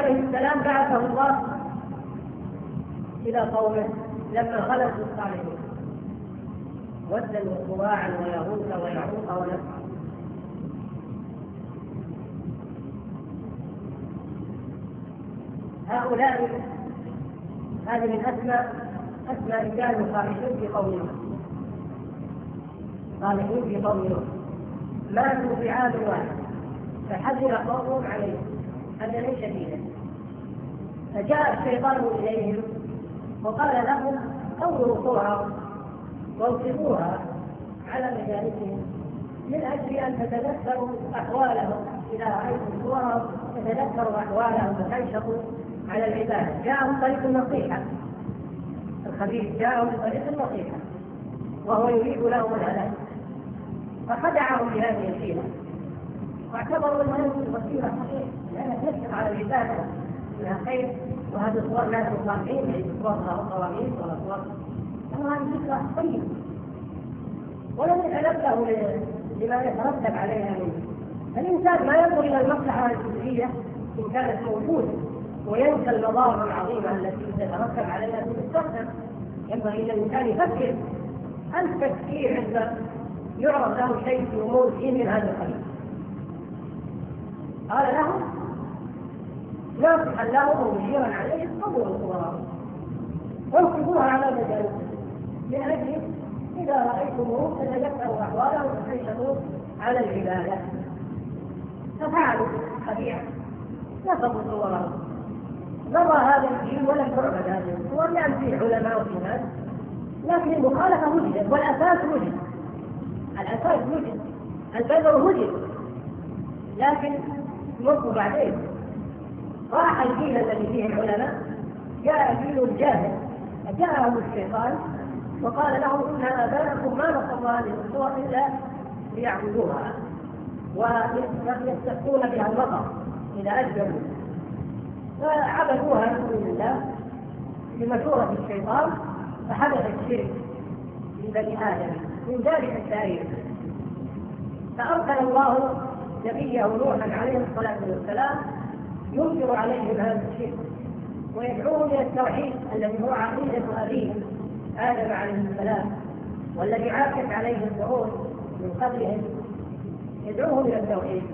عليه السلام بعثه الله إلى قومه لما غلبوا الصالحين ودا وسواعا ويغوث ويعوق ونسرا. هؤلاء هذه من أسمى رجال صالحين في قومهم، صالحين في قومهم ماتوا في عام واحد فحزن قومهم عليهم حزنا شديدا، فجاء الشيطان إليهم وقال لهم انظروا صورهم وانصبوها على مجالسهم من أجل أن تتذكروا أحوالهم، إذا رأيتم صورهم تتذكروا أحوالهم وتنشطوا على العبادة. جاءهم طريق النصيحة، الخبيث جاءهم بطريق النصيحة وهو يريد لهم الهلاك، فخدعهم بهذه الحيلة واعتبروا أن هذه الوسيلة صحيحة لأنها تنشط على العبادة منها خير، وهذه صور ناس صالحين يعني صورها قوانين ولا صور، وهذه فكرة طيبة ولم يتنبه لما يترتب عليها منه. الإنسان ما ينظر إلى المصلحة الجزئية إن كانت موجودة وينسى المضار العظيمة التي تترتب عليها في المستقبل. ينبغي للإنسان يفكر التفكير عندما يعرض له شيء في أمور من هذا القبيل. قال له ناصحا له ومشيرا عليه انظروا صورهم وانصبوها على مجالسهم من أجل إذا رأيتموه تتذكروا أحواله وتنشطوا على العبادة. ففعلوا خبيئة نصبوا صورهم. ضر هذا الدين ولم تعبد هذه الصور لأن فيه علماء وفي ناس، لكن المخالفة وجدت والأساس وجد، الأساس وجد، البذر وجد، لكن مروا بعدين راح الجيل الذي فيه العلماء، جاء جيل الجاهل فجاءهم الشيطان وقال لهم إن آباءكم ما نصبوا هذه الصور إلا ليعبدوها ويستفتون بها المطر إذا أجبروا، فعبدوها من دون الله بمشورة الشيطان فحدث الشرك لبني آدم من ذلك التاريخ. فأرسل الله نبيه نوحا عليه الصلاة والسلام ينكر عليهم هذا الشرك ويدعوهم إلى التوحيد الذي هو عقيدة أبيهم آدم عليه السلام والذي عاشت عليه القرون من قبلهم، يدعوهم إلى التوحيد.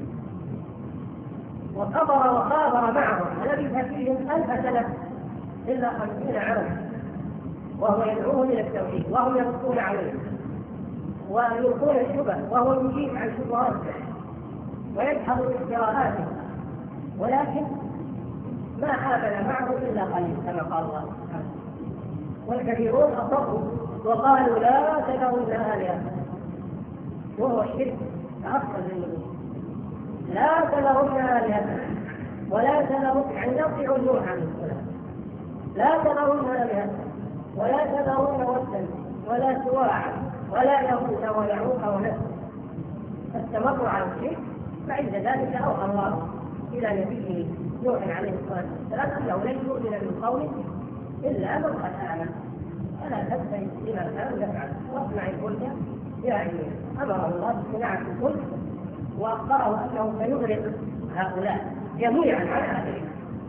وصبر وصابر معهم ولبث فيهم 1000 سنة إلا 50 عاما وهو يدعوهم إلى التوحيد وهم يردون عليه ويلقون الشبه وهو يجيب عن شبهاتهم ويجحظ بافتراءاتهم، ولكن ما آمن معه إلا قليل كما قال الله سبحانه. والكثيرون أصروا وقالوا لا تذرن آلهتكم، وهو الشرك أخطر منه. لا تذرن آلهتكم ولا تذرن عند يطيع نوح عليه السلام، لا تذرن آلهتكم ولا تذرن ودا ولا سواعا ولا يغوث ويعوق ونسرا. فاستمروا على الشرك، فعند ذلك أوحى الله إلى نبيه نوح عليه الصلاة والسلام أنه لن يؤمن من قومه إلا من قد آمن فلا تبتئس بما كانوا يفعلون واصنع الفلك بأعيننا. أمره الله بصناعة الفلك وأخبره أنه سيغرق هؤلاء جميعا على آخرهم.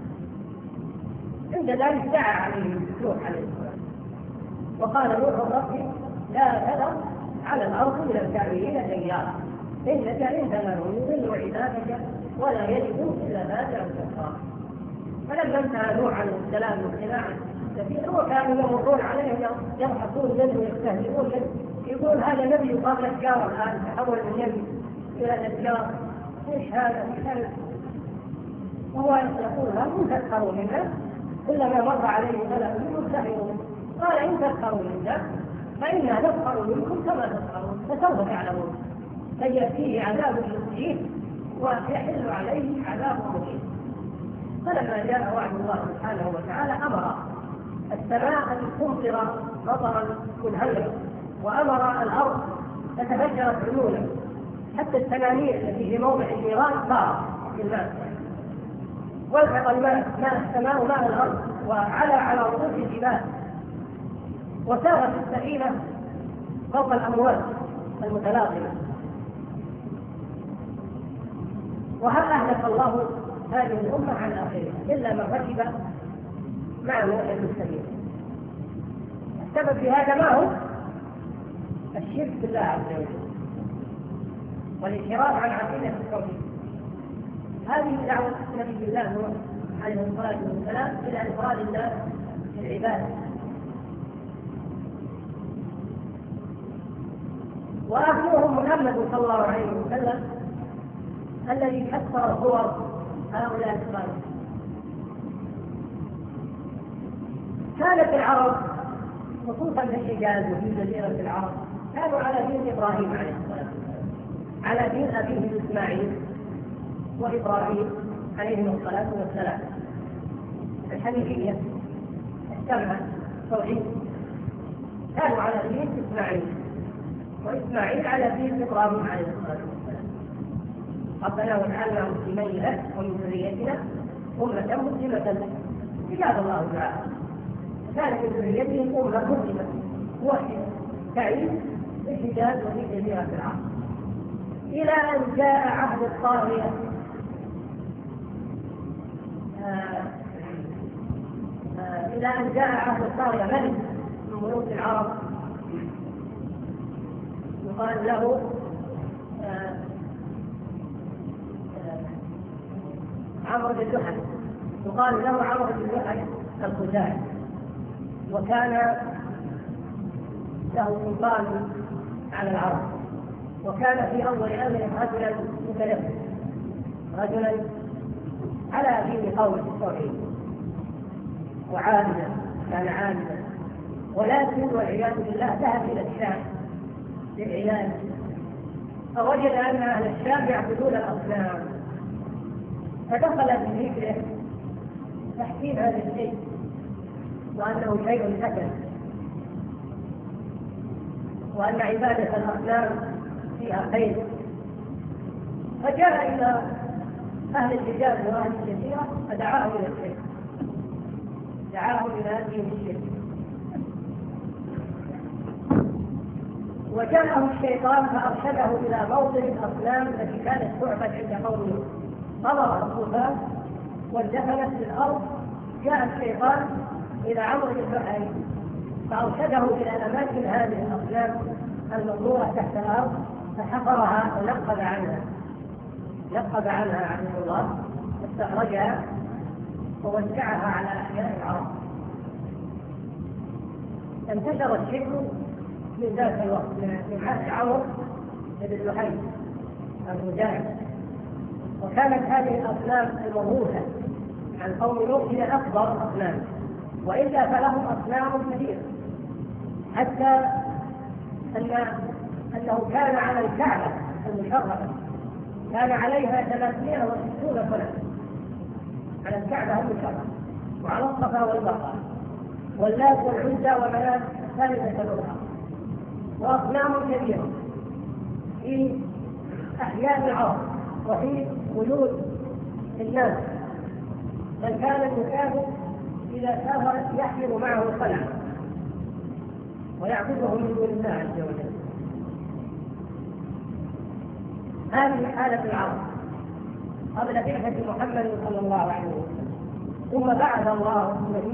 عند ذلك دعا عليه نوح عليه السلام وقال نوح ربي لا تذر على الأرض من الكافرين ديارا إنك إن تذرهم يضلوا عبادك ولا يجدوا إلا فاجرا كفارا. فلما انتهى نوح عليه السلام من صناعة السفينة وكانوا يمرون عليهم يضحكون منه ويستهزئون منه، يقول هذا نبي قبل نجار الآن تحول من نبي إلى نجار، ايش هذا؟ وهو يقول هم تسخروا منا، كلما مر عليه ملأ منهم سخروا منه. قال إن تسخروا منا فإنا نسخر منكم كما تسخرون فسوف تعلمون. فيأتيه عذاب مهين ويحل عليه عذاب مهين. فلما جاء وعد الله سبحانه وتعالى أمر السماء أن تمطر مطرا منهمرا وأمر الأرض فتفجرت عيونا حتى التنانير التي في موضع النيران صارت في الماء، والحق الماء السماء ماء الأرض وعلى على رؤوس الجبال، وسارت السفينة فوق الأمواج المتلاطمة. وهل أهلك الله هذه الأمة عن آخرها إلا من ركب مع موحد السبيل. السبب في هذا ما هو؟ الشرك بالله عز وجل والانحراف عن عقيدة التوحيد. هذه دعوة نبي الله نوح عليه الصلاة والسلام إلى إفراد الله بالعبادة. وآخرهم محمد صلى الله عليه وسلم الذي كسر صور هؤلاء الصالحين. كانت العرب خصوصا في الحجاز وفي جزيرة العرب كانوا على دين إبراهيم عليه الصلاة والسلام، على دين أبيه إسماعيل وإبراهيم عليهم الصلاة والسلام، الحنيفية السمعة التوحيد. كانوا على دين إسماعيل وإسماعيل على دين إبراهيم عليه الصلاة والسلام. ربنا واجعلنا مسلمين لك ومن ذريتنا أمة مسلمة لك، إجاب الله تعالى. كان من ذريتهم أمة مسلمة موحدة تعيش في الحجاز وفي جزيرة العرب إلى أن جاء عهد الطاغية إلى أن جاء عهد الطاغية ملك من ملوك العرب يقال له عمرو بن لحي، يقال له عمرو بن لحي الخزاعي، وكان له سلطان على العرب، وكان في أول أمره رجلا متلفا، رجلا على دين قوم التوحيد وعابدا، كان عابدا، ولكن والعياذ بالله ذهب إلى الشام للعلاج، فوجد أن أهل الشام يعبدون الأصنام، فدخل بفكره تحكيم هذا الشيء وأنه شيء حسن، وأن عبادة الأصنام فيها خير. فجاء إلى أهل الحجاز وأهل الجزيرة فدعاهم إلى الشرك، دعاهم إلى دين الشرك. وجاءه الشيطان فأرشده إلى موطن الأصنام التي كانت تعبد عند قوم لوط، طلع الطوفان واندفنت في الأرض. جاء الشيطان إلى عمرو بن لحي فأرشده إلى أماكن هذه الأصنام المنظورة تحت الأرض، فحفرها ونقب عنها عبد الله، واستخرجها ووزعها على أحياء العرب. انتشر الشرك من ذاك الوقت من عهد عمرو بن لحي الخزاعي، وكانت هذه الأصنام الموروثة عن قوم لوط هي أكبر الأصنام، وإلا فلهم أصنام كثيرة، حتى أنه كان على الكعبة المشرفة كان عليها 360 سنة، على الكعبة المشرفة وعلى الصفا والمروة واللات والعزى ومناة ثالثة الأخرى، وأصنام كبيرة في أحياء العرب وفي وجود الناس، بل كان المكافر إذا سافر يحمل معه صنعا ويعبده من دون الله عز وجل. هذه حالة العرب قبل بعثة محمد صلى الله عليه وسلم، ثم بعث الله